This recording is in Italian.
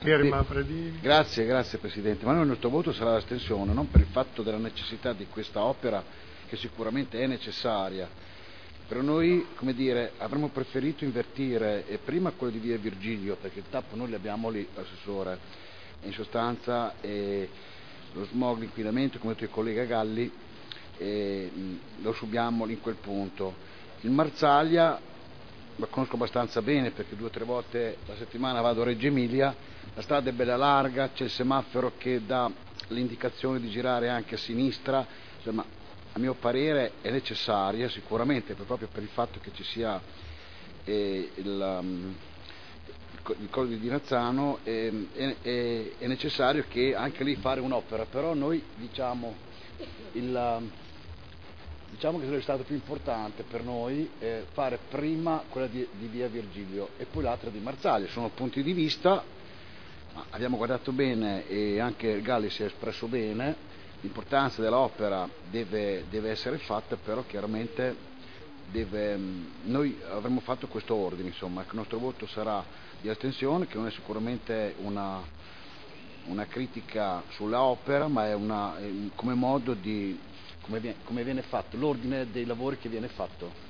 Grazie Presidente, ma noi il nostro voto sarà l'astensione, non per il fatto della necessità di questa opera, che sicuramente è necessaria. Per noi, come dire, avremmo preferito invertire prima quello di via Virgilio, perché il TAP noi li abbiamo lì, Assessore, in sostanza lo smog, l'inquinamento, come ha detto il collega Galli, lo subiamo in quel punto. Il Marsaglia lo conosco abbastanza bene perché 2 o 3 volte la settimana vado a Reggio Emilia, la strada è bella larga, c'è il semaforo che dà l'indicazione di girare anche a sinistra, insomma a mio parere è necessaria sicuramente proprio per il fatto che ci sia il Colle di Dinazzano, è necessario che anche lì fare un'opera, però noi diciamo che sarebbe stato più importante per noi fare prima quella di via Virgilio e poi l'altra di Marsaglia. Sono punti di vista, ma abbiamo guardato bene e anche Galli si è espresso bene, l'importanza dell'opera deve essere fatta, però chiaramente noi avremmo fatto questo ordine, insomma, che il nostro voto sarà di astensione, che non è sicuramente una critica sulla opera, ma è come modo di come viene fatto, l'ordine dei lavori che viene fatto.